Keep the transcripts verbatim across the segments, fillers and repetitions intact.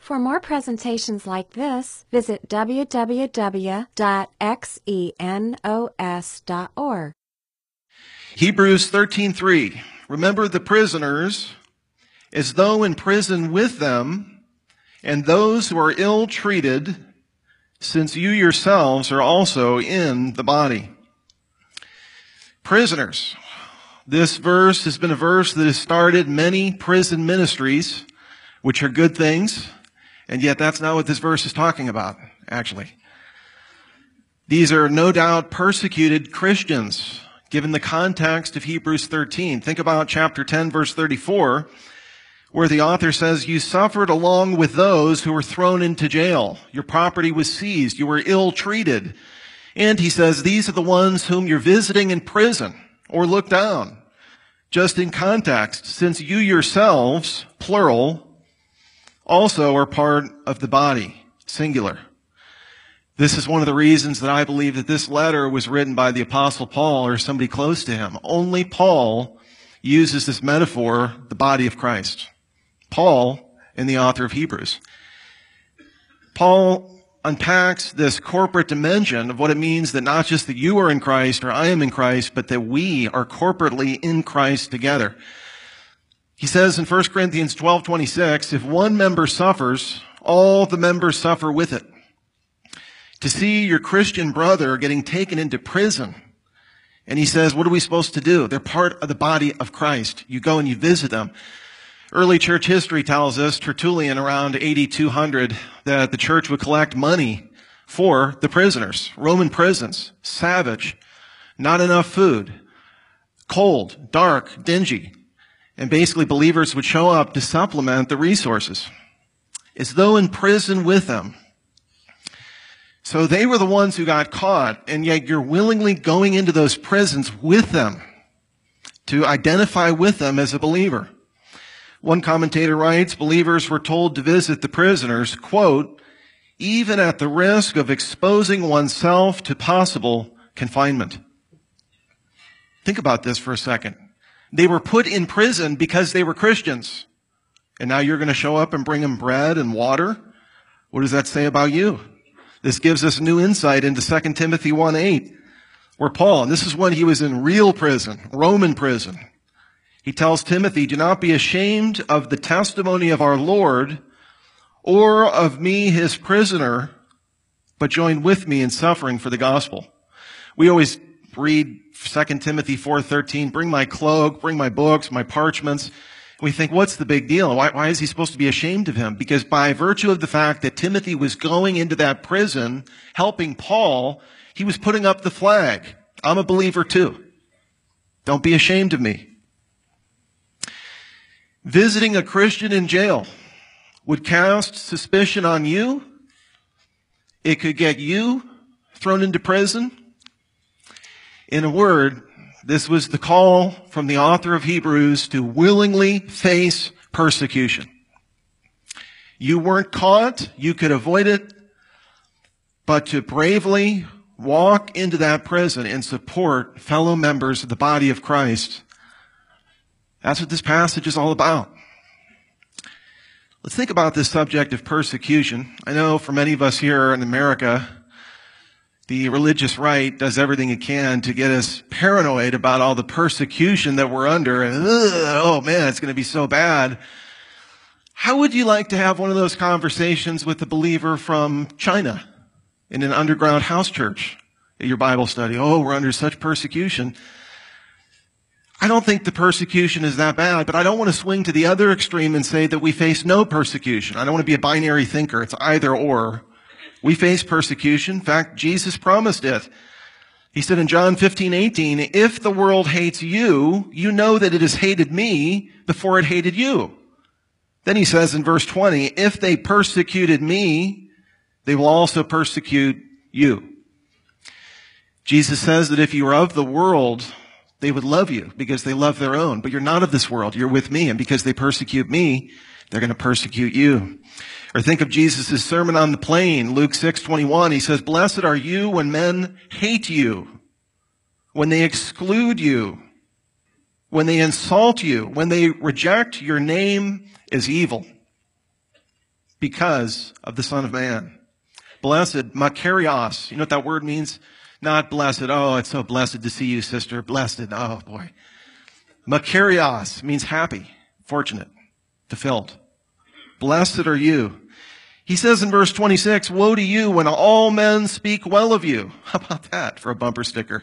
For more presentations like this, visit w w w dot xenos dot org. Hebrews thirteen three. Remember the prisoners as though in prison with them, and those who are ill-treated, since you yourselves are also in the body. Prisoners. This verse has been a verse that has started many prison ministries, which are good things, and yet that's not what this verse is talking about, actually. These are no doubt persecuted Christians, given the context of Hebrews thirteen. Think about chapter ten, verse thirty-four, where the author says, you suffered along with those who were thrown into jail. Your property was seized. You were ill-treated. And he says, these are the ones whom you're visiting in prison or look down. Just in context, since you yourselves, plural, also are part of the body, singular. This is one of the reasons that I believe that this letter was written by the Apostle Paul or somebody close to him. Only Paul uses this metaphor, the body of Christ. Paul and the author of Hebrews. Paul unpacks this corporate dimension of what it means that not just that you are in Christ or I am in Christ, but that we are corporately in Christ together. He says in First Corinthians twelve twenty-six, if one member suffers, all the members suffer with it. To see your Christian brother getting taken into prison, and he says, what are we supposed to do? They're part of the body of Christ. You go and you visit them. Early church history tells us, Tertullian around A D two hundred, that the church would collect money for the prisoners. Roman prisons, savage, not enough food, cold, dark, dingy. And basically believers would show up to supplement the resources, as though in prison with them. So they were the ones who got caught, and yet you're willingly going into those prisons with them to identify with them as a believer. One commentator writes, believers were told to visit the prisoners, quote, even at the risk of exposing oneself to possible confinement. Think about this for a second. They were put in prison because they were Christians. And now you're going to show up and bring them bread and water? What does that say about you? This gives us new insight into Second Timothy one eight, where Paul, and this is when he was in real prison, Roman prison, he tells Timothy, do not be ashamed of the testimony of our Lord or of me, his prisoner, but join with me in suffering for the gospel. We always read Second Timothy four thirteen, bring my cloak, bring my books, my parchments. We think, what's the big deal? Why, why is he supposed to be ashamed of him? Because by virtue of the fact that Timothy was going into that prison, helping Paul, he was putting up the flag. I'm a believer too. Don't be ashamed of me. Visiting a Christian in jail would cast suspicion on you. It could get you thrown into prison. In a word, this was the call from the author of Hebrews to willingly face persecution. You weren't caught, you could avoid it, but to bravely walk into that prison and support fellow members of the body of Christ. That's what this passage is all about. Let's think about this subject of persecution. I know for many of us here in America, the religious right does everything it can to get us paranoid about all the persecution that we're under. And, oh man, it's going to be so bad. How would you like to have one of those conversations with a believer from China in an underground house church at your Bible study? Oh, we're under such persecution. I don't think the persecution is that bad, but I don't want to swing to the other extreme and say that we face no persecution. I don't want to be a binary thinker. It's either or. We face persecution. In fact, Jesus promised it. He said in John fifteen eighteen, if the world hates you, you know that it has hated me before it hated you. Then he says in verse twenty, if they persecuted me, they will also persecute you. Jesus says that if you are of the world, they would love you because they love their own. But you're not of this world. You're with me. And because they persecute me, they're going to persecute you. Or think of Jesus' Sermon on the Plain, Luke six twenty-one. He says, blessed are you when men hate you, when they exclude you, when they insult you, when they reject your name as evil. because of the Son of Man. Blessed, makarios. You know what that word means? Not blessed. Oh, it's so blessed to see you, sister. Blessed. Oh, boy. Makarios means happy, fortunate, fulfilled. Blessed are you. He says in verse twenty-six, woe to you when all men speak well of you. How about that for a bumper sticker?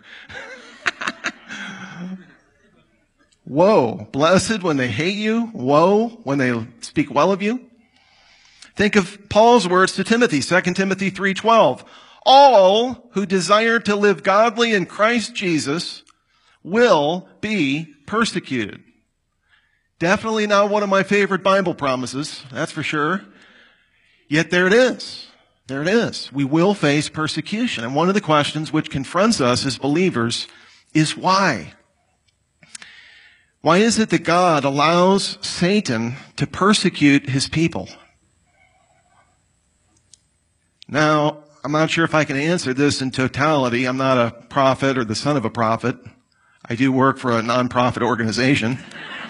Woe. Blessed when they hate you. Woe when they speak well of you. Think of Paul's words to Timothy, Second Timothy three twelve. All who desire to live godly in Christ Jesus will be persecuted. Definitely not one of my favorite Bible promises, that's for sure. Yet there it is. There it is. We will face persecution. And one of the questions which confronts us as believers is why? Why is it that God allows Satan to persecute his people? Now, I'm not sure if I can answer this in totality. I'm not a prophet or the son of a prophet. I do work for a nonprofit organization.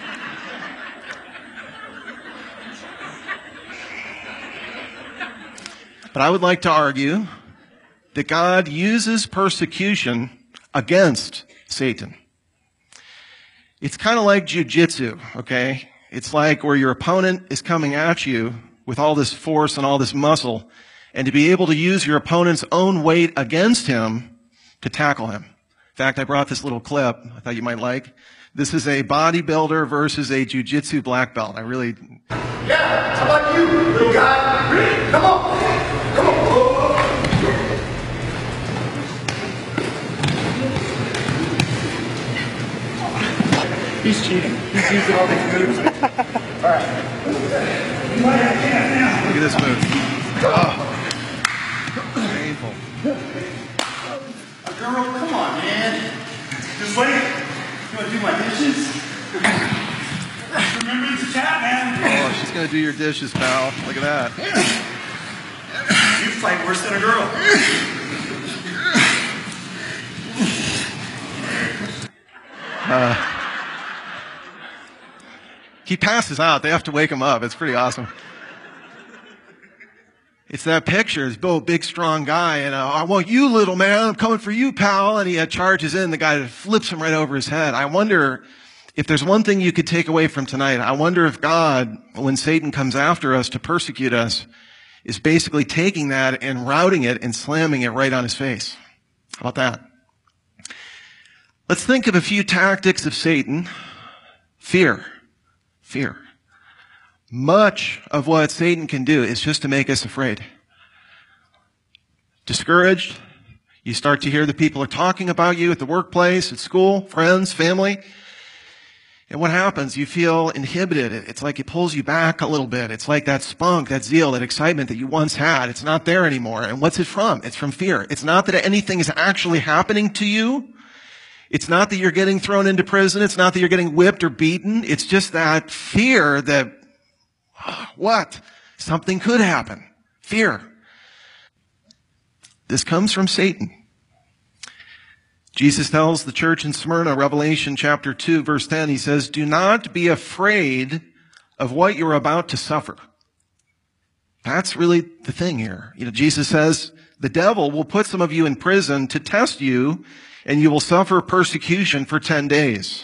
But I would like to argue that God uses persecution against Satan. It's kind of like jujitsu, okay? It's like where your opponent is coming at you with all this force and all this muscle, and to be able to use your opponent's own weight against him to tackle him. In fact, I brought this little clip I thought you might like. This is a bodybuilder versus a jiu-jitsu black belt. I really... Yeah, how about you, little guy? Come on. Come on. He's cheating. He's using all these moves. All right. Look at this move. Oh. Painful. Girl, come on, man. Just wait. You want to do my dishes? Remember it's a chat, man. Oh, she's going to do your dishes, pal. Look at that. You fight worse than a girl. Uh, he passes out. They have to wake him up. It's pretty awesome. It's that picture. It's Bill, big, strong guy, and uh, I want you, little man. I'm coming for you, pal. And he uh, charges in. The guy flips him right over his head. I wonder if there's one thing you could take away from tonight. I wonder if God, when Satan comes after us to persecute us, is basically taking that and routing it and slamming it right on his face. How about that? Let's think of a few tactics of Satan. Fear. Fear. Much of what Satan can do is just to make us afraid. Discouraged. You start to hear that people are talking about you at the workplace, at school, friends, family. And what happens? You feel inhibited. It's like it pulls you back a little bit. It's like that spunk, that zeal, that excitement that you once had. It's not there anymore. And what's it from? It's from fear. It's not that anything is actually happening to you. It's not that you're getting thrown into prison. It's not that you're getting whipped or beaten. It's just that fear that, what? Something could happen. Fear. This comes from Satan. Jesus tells the church in Smyrna, Revelation chapter two, verse ten, he says, do not be afraid of what you're about to suffer. That's really the thing here. You know, Jesus says, the devil will put some of you in prison to test you, and you will suffer persecution for ten days.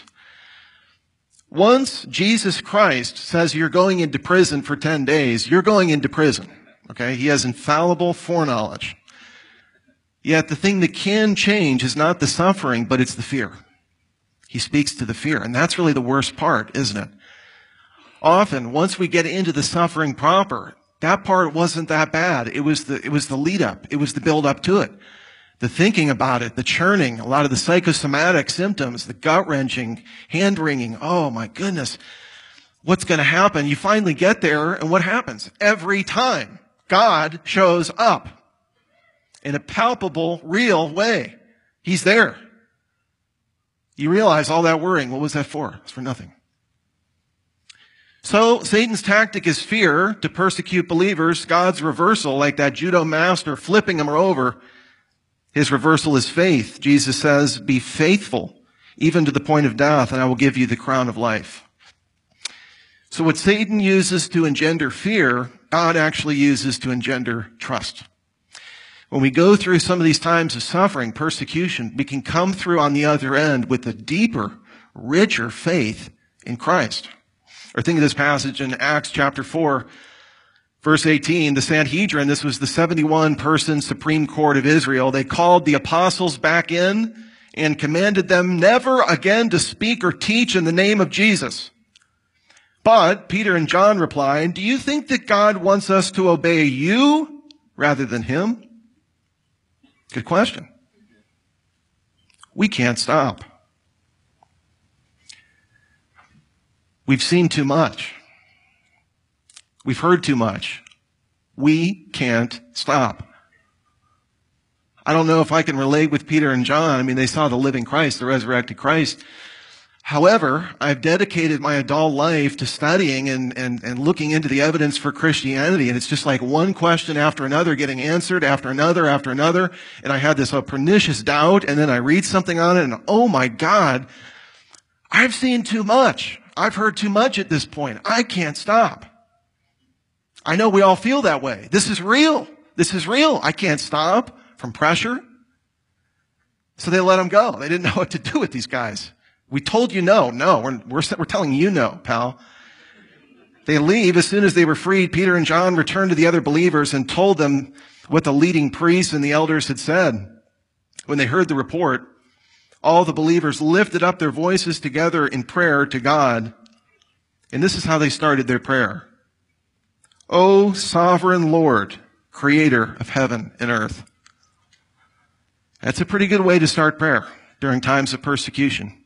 Once Jesus Christ says you're going into prison for ten days, you're going into prison. Okay? He has infallible foreknowledge. Yet the thing that can change is not the suffering, but it's the fear. He speaks to the fear, and that's really the worst part, isn't it? Often, once we get into the suffering proper, that part wasn't that bad. It was the, it was the lead up. It was the build up to it. The thinking about it, the churning, a lot of the psychosomatic symptoms, the gut-wrenching, hand-wringing. Oh my goodness. What's going to happen? You finally get there, and what happens? Every time, God shows up in a palpable, real way. He's there. You realize all that worrying, what was that for? It's for nothing. So Satan's tactic is fear to persecute believers. God's reversal, like that judo master flipping them over, his reversal is faith. Jesus says, be faithful, even to the point of death, and I will give you the crown of life. So what Satan uses to engender fear God actually uses to engender trust. When we go through some of these times of suffering, persecution, we can come through on the other end with a deeper, richer faith in Christ. Or think of this passage in Acts chapter four, verse eighteen. The Sanhedrin, this was the seventy-one person Supreme Court of Israel. They called the apostles back in and commanded them never again to speak or teach in the name of Jesus. But Peter and John replied, do you think that God wants us to obey you rather than him? Good question. We can't stop. We've seen too much. We've heard too much. We can't stop. I don't know if I can relate with Peter and John. I mean, they saw the living Christ, the resurrected Christ. However, I've dedicated my adult life to studying and, and, and looking into the evidence for Christianity. And it's just like one question after another getting answered after another after another. And I had this uh, pernicious doubt. And then I read something on it and oh my God, I've seen too much. I've heard too much at this point. I can't stop. I know we all feel that way. This is real. This is real. I can't stop from pressure. So they let them go. They didn't know what to do with these guys. We told you no. No, we're, we're, we're telling you no, pal. They leave. As soon as they were freed, Peter and John returned to the other believers and told them what the leading priests and the elders had said. When they heard the report, all the believers lifted up their voices together in prayer to God. And this is how they started their prayer. O sovereign Lord, creator of heaven and earth. That's a pretty good way to start prayer during times of persecution.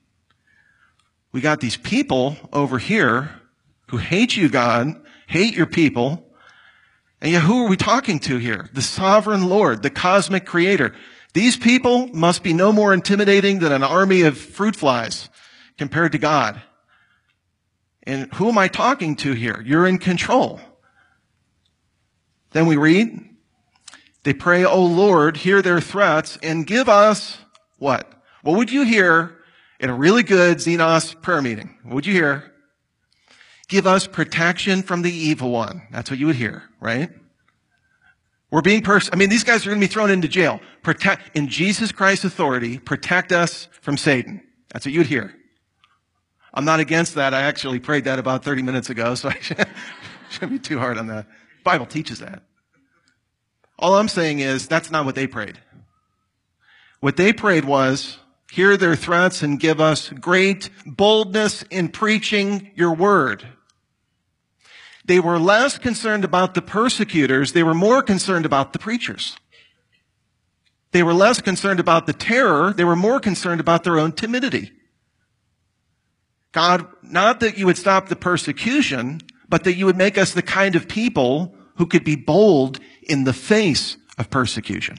We got these people over here who hate you, God, hate your people. And yet who are we talking to here? The sovereign Lord, the cosmic creator. These people must be no more intimidating than an army of fruit flies compared to God. And who am I talking to here? You're in control. Then we read, they pray, O Lord, hear their threats and give us what? What would you hear in a really good Xenos prayer meeting? What would you hear? Give us protection from the evil one. That's what you would hear, right? We're being pers- I mean, these guys are going to be thrown into jail. Protect, in Jesus Christ's authority, protect us from Satan. That's what you'd hear. I'm not against that. I actually prayed that about thirty minutes ago, so I shouldn't be too hard on that. The Bible teaches that. All I'm saying is that's not what they prayed. What they prayed was, hear their threats and give us great boldness in preaching your word. They were less concerned about the persecutors. They were more concerned about the preachers. They were less concerned about the terror. They were more concerned about their own timidity. God, not that you would stop the persecution, but that you would make us the kind of people who could be bold in the face of persecution.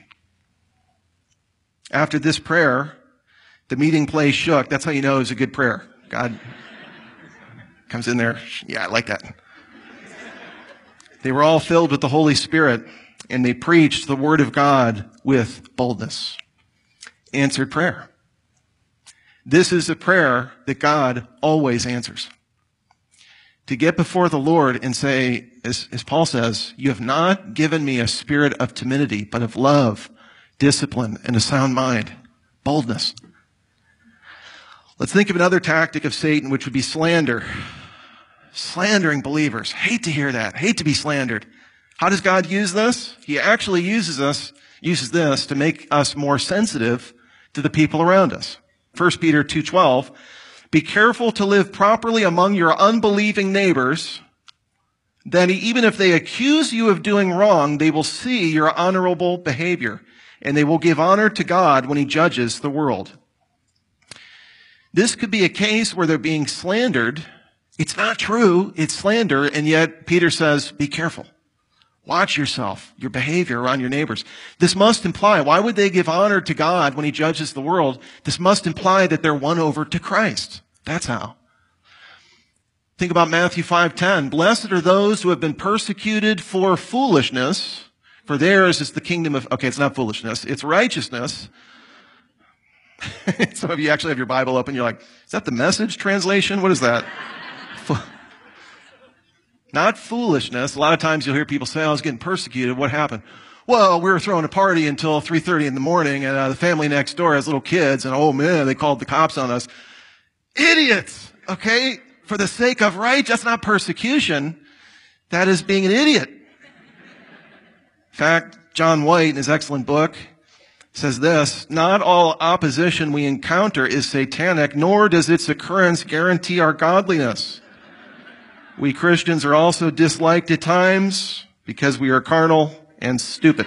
After this prayer, the meeting place shook. That's how you know it was a good prayer. God comes in there. Yeah, I like that. They were all filled with the Holy Spirit, and they preached the word of God with boldness. Answered prayer. This is a prayer that God always answers. To get before the Lord and say, as, as Paul says, you have not given me a spirit of timidity, but of love, discipline, and a sound mind. Boldness. Let's think of another tactic of Satan, which would be slander. Slandering believers. Hate to hear that. Hate to be slandered. How does God use this? He actually uses us, uses this to make us more sensitive to the people around us. First Peter two twelve, be careful to live properly among your unbelieving neighbors. Then even if they accuse you of doing wrong, they will see your honorable behavior, and they will give honor to God when he judges the world. This could be a case where they're being slandered. It's not true. It's slander. And yet Peter says, be careful. Watch yourself, your behavior around your neighbors. This must imply, why would they give honor to God when he judges the world? This must imply that they're won over to Christ. That's how. Think about Matthew five ten. Blessed are those who have been persecuted for foolishness, for theirs is the kingdom of, okay, it's not foolishness, it's righteousness. Some of you actually have your Bible open. You're like, is that the Message translation? What is that? Not foolishness. A lot of times you'll hear people say, I was getting persecuted. What happened? Well, we were throwing a party until three thirty in the morning, and uh, the family next door has little kids, and oh man, they called the cops on us. Idiots! Okay? For the sake of right, that's not persecution. That is being an idiot. In fact, John White, in his excellent book, says this: not all opposition we encounter is satanic, nor does its occurrence guarantee our godliness. We Christians are also disliked at times because we are carnal and stupid.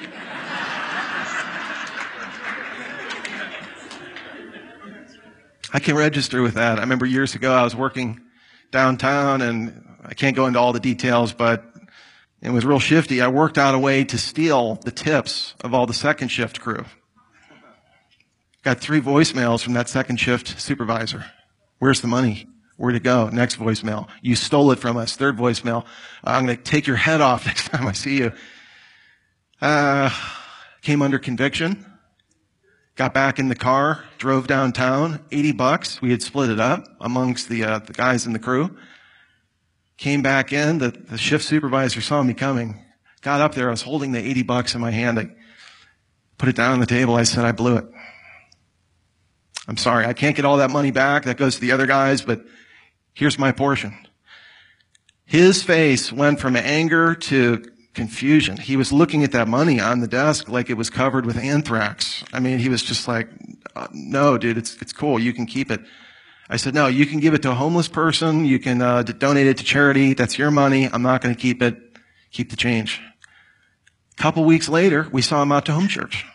I can register with that. I remember years ago I was working downtown, and I can't go into all the details, but it was real shifty. I worked out a way to steal the tips of all the second shift crew. Got three voicemails from that second shift supervisor. Where's the money? Where'd it go? Next voicemail. You stole it from us. Third voicemail. I'm going to take your head off next time I see you. Uh, came under conviction. Got back in the car. Drove downtown. eighty bucks. We had split it up amongst the, uh, the guys in the crew. Came back in. The, the shift supervisor saw me coming. Got up there. I was holding the eighty bucks in my hand. I put it down on the table. I said, I blew it. I'm sorry. I can't get all that money back. That goes to the other guys, but here's my portion. His face went from anger to confusion. He was looking at that money on the desk like it was covered with anthrax. I mean, he was just like, uh, no, dude, it's, it's cool. You can keep it. I said, no, you can give it to a homeless person. You can uh, donate it to charity. That's your money. I'm not going to keep it. Keep the change. A couple weeks later, we saw him out to home church.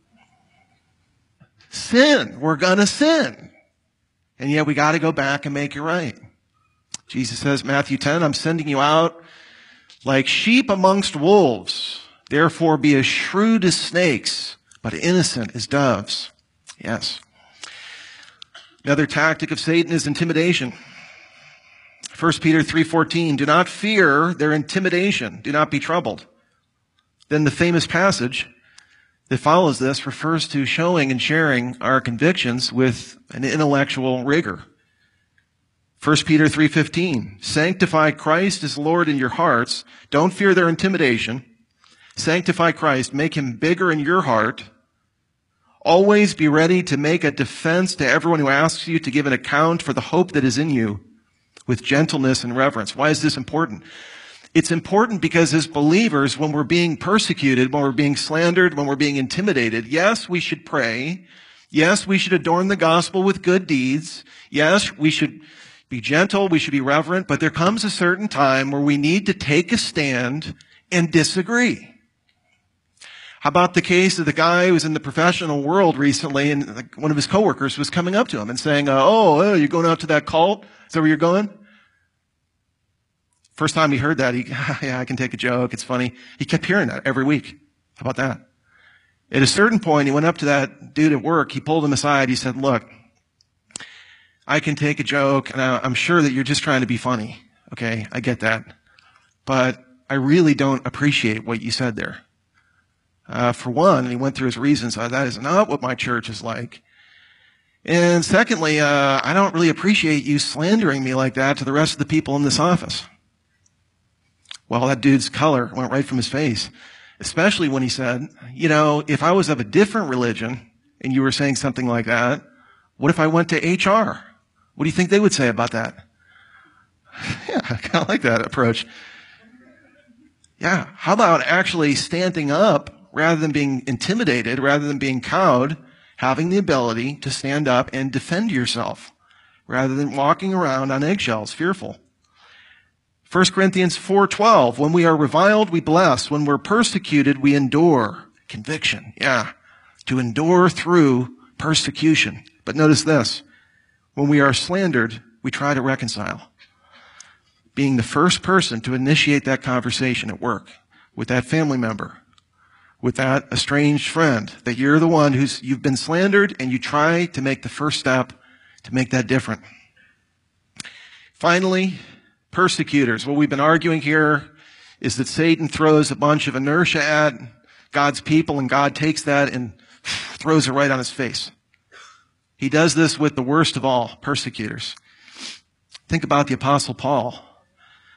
Sin. We're going to sin. And yet we got to go back and make it right. Jesus says, Matthew ten, I'm sending you out like sheep amongst wolves. Therefore be as shrewd as snakes, but innocent as doves. Yes. Another tactic of Satan is intimidation. First Peter three fourteen, do not fear their intimidation. Do not be troubled. Then the famous passage that follows this refers to showing and sharing our convictions with an intellectual rigor. First Peter three fifteen, sanctify Christ as Lord in your hearts. Don't fear their intimidation. Sanctify Christ. Make him bigger in your heart. Always be ready to make a defense to everyone who asks you to give an account for the hope that is in you with gentleness and reverence. Why is this important? It's important because as believers, when we're being persecuted, when we're being slandered, when we're being intimidated, yes, we should pray. Yes, we should adorn the gospel with good deeds. Yes, we should be gentle. We should be reverent. But there comes a certain time where we need to take a stand and disagree. How about the case of the guy who was in the professional world recently, and one of his coworkers was coming up to him and saying, uh, oh, oh, you're going out to that cult? Is that where you're going? First time he heard that, he, yeah, I can take a joke. It's funny. He kept hearing that every week. How about that? At a certain point, he went up to that dude at work. He pulled him aside. He said, look, I can take a joke, and I'm sure that you're just trying to be funny. Okay, I get that. But I really don't appreciate what you said there. Uh, for one, and he went through his reasons. Uh, that is not what my church is like. And secondly, uh, I don't really appreciate you slandering me like that to the rest of the people in this office. Well, that dude's color went right from his face, especially when he said, you know, if I was of a different religion and you were saying something like that, what if I went to H R? What do you think they would say about that? Yeah, I kind of like that approach. Yeah, how about actually standing up rather than being intimidated, rather than being cowed, having the ability to stand up and defend yourself rather than walking around on eggshells, fearful. First Corinthians four twelve, when we are reviled, we bless. When we're persecuted, we endure. Conviction, yeah. To endure through persecution. But notice this. When we are slandered, we try to reconcile. Being the first person to initiate that conversation at work with that family member, with that estranged friend, that you're the one who's, you've been slandered, and you try to make the first step to make that different. Finally, persecutors. What we've been arguing here is that Satan throws a bunch of inertia at God's people, and God takes that and throws it right on his face. He does this with the worst of all, persecutors. Think about the Apostle Paul.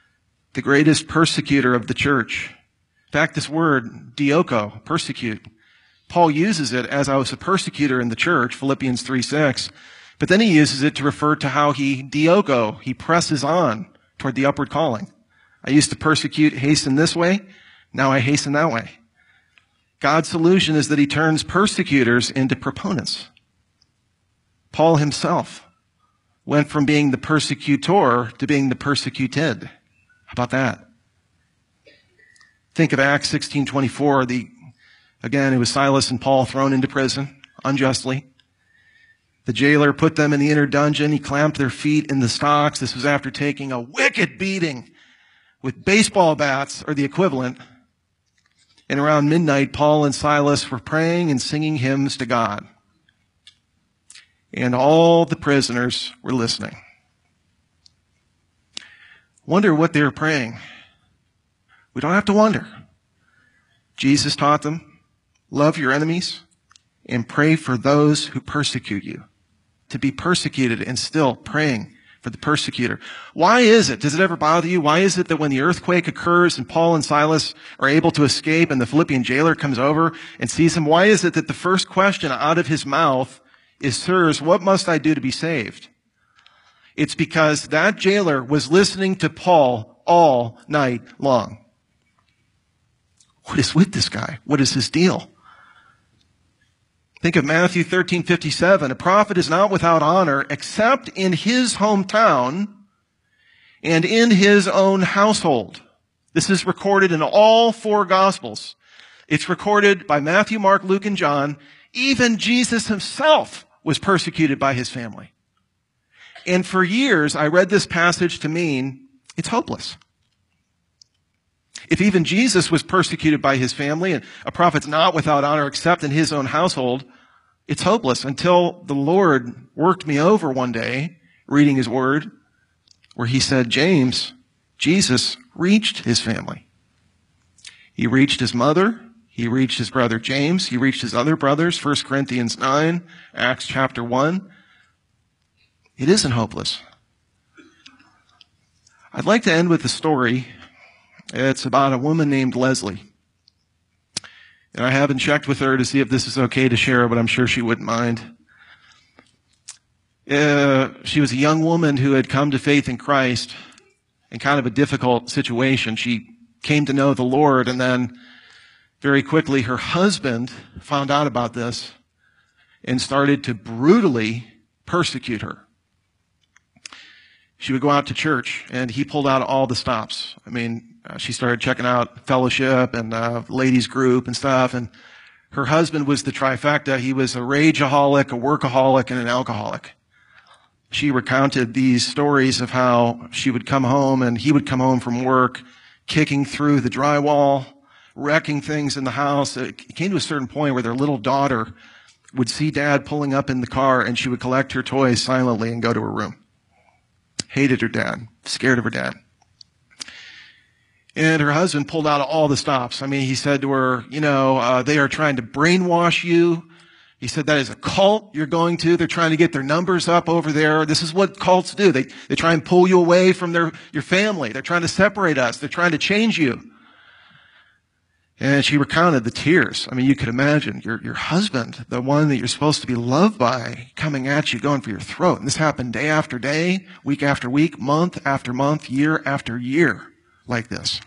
the greatest persecutor of the church. In fact, this word, dioko, persecute, Paul uses it as I was a persecutor in the church, Philippians three six. But then he uses it to refer to how he, dioko, he presses on toward the upward calling. I used to persecute, hasten this way. Now I hasten that way. God's solution is that he turns persecutors into proponents. Paul himself went from being the persecutor to being the persecuted. How about that? Think of Acts sixteen twenty-four. The, again, it was Silas and Paul thrown into prison unjustly. The jailer put them in the inner dungeon. He clamped their feet in the stocks. This was after taking a wicked beating with baseball bats or the equivalent. And around midnight, Paul and Silas were praying and singing hymns to God. And all the prisoners were listening. Wonder what they were praying. We don't have to wonder. Jesus taught them, love your enemies and pray for those who persecute you. To be persecuted and still praying for the persecutor. Why is it? Does it ever bother you? Why is it that when the earthquake occurs and Paul and Silas are able to escape and the Philippian jailer comes over and sees them, why is it that the first question out of his mouth is, sirs, what must I do to be saved? It's because that jailer was listening to Paul all night long. What is with this guy? What is his deal? Think of Matthew thirteen fifty-seven. A prophet is not without honor except in his hometown and in his own household. This is recorded in all four Gospels. It's recorded by Matthew, Mark, Luke, and John. Even Jesus himself was persecuted by his family. And for years, I read this passage to mean it's hopeless. If even Jesus was persecuted by his family and a prophet's not without honor except in his own household, it's hopeless until the Lord worked me over one day reading his word where he said, James, Jesus reached his family. He reached his mother. He reached his brother James. He reached his other brothers, First Corinthians nine, Acts chapter one. It isn't hopeless. I'd like to end with a story. It's about a woman named Leslie. And I haven't checked with her to see if this is okay to share, but I'm sure she wouldn't mind. Uh, she was a young woman who had come to faith in Christ in kind of a difficult situation. She came to know the Lord, and then very quickly her husband found out about this and started to brutally persecute her. She would go out to church, and he pulled out all the stops. I mean, uh, she started checking out fellowship and uh, ladies group and stuff, and her husband was the trifecta. He was a rageaholic, a workaholic, and an alcoholic. She recounted these stories of how she would come home, and he would come home from work, kicking through the drywall, wrecking things in the house. It came to a certain point where their little daughter would see dad pulling up in the car, and she would collect her toys silently and go to her room. Hated her dad, scared of her dad. And her husband pulled out all the stops. I mean, he said to her, you know, uh, they are trying to brainwash you. He said, that is a cult you're going to. They're trying to get their numbers up over there. This is what cults do. They, they try and pull you away from their, your family. They're trying to separate us. They're trying to change you. And she recounted the tears. I mean, you could imagine your, your husband, the one that you're supposed to be loved by, coming at you, going for your throat. And this happened day after day, week after week, month after month, year after year, like this.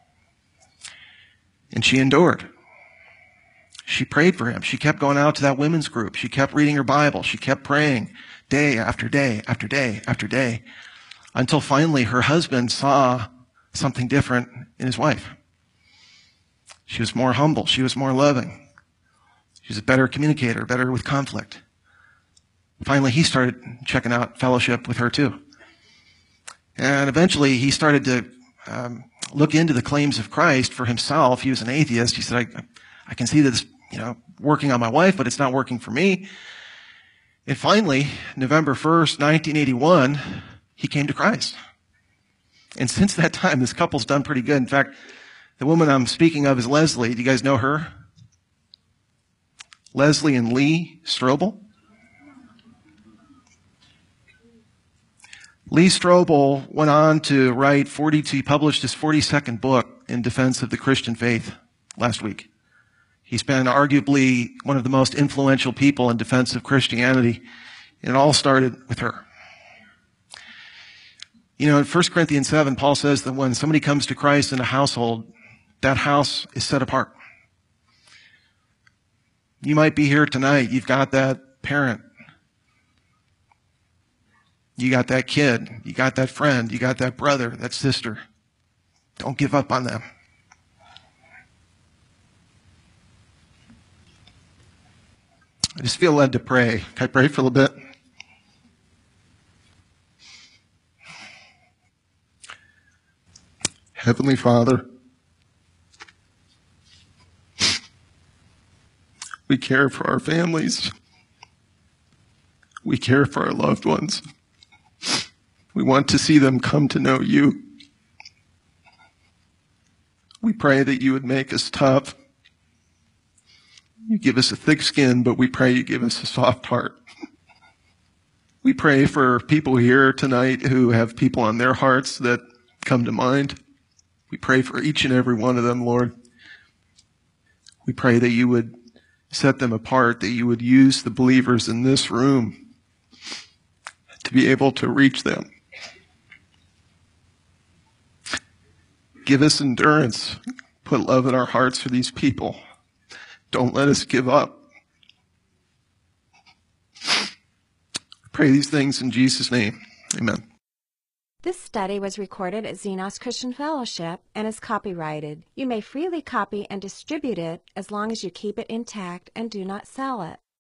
And she endured. She prayed for him. She kept going out to that women's group. She kept reading her Bible. She kept praying day after day after day after day, until finally her husband saw something different in his wife. She was more humble. She was more loving. She was a better communicator, better with conflict. Finally, he started checking out fellowship with her too. And eventually, he started to um, look into the claims of Christ for himself. He was an atheist. He said, I, I can see this, you know, working on my wife, but it's not working for me. And finally, November first, nineteen eighty-one, he came to Christ. And since that time, this couple's done pretty good. In fact, the woman I'm speaking of is Leslie. Do you guys know her? Leslie and Lee Strobel. Lee Strobel went on to write forty-two, he published his forty-second book in defense of the Christian faith last week. He's been arguably one of the most influential people in defense of Christianity, and it all started with her. You know, in First Corinthians seven, Paul says that when somebody comes to Christ in a household, that house is set apart. You might be here tonight, you've got that parent, you got that kid, you got that friend, you got that brother, that sister. Don't give up on them. I just feel led to pray. Can I pray for a little bit? Heavenly Father, we care for our families. We care for our loved ones. We want to see them come to know you. We pray that you would make us tough. You give us a thick skin, but we pray you give us a soft heart. We pray for people here tonight who have people on their hearts that come to mind. We pray for each and every one of them, Lord. We pray that you would set them apart, that you would use the believers in this room to be able to reach them. Give us endurance. Put love in our hearts for these people. Don't let us give up. Pray these things in Jesus' name. Amen. This study was recorded at Xenos Christian Fellowship and is copyrighted. You may freely copy and distribute it as long as you keep it intact and do not sell it.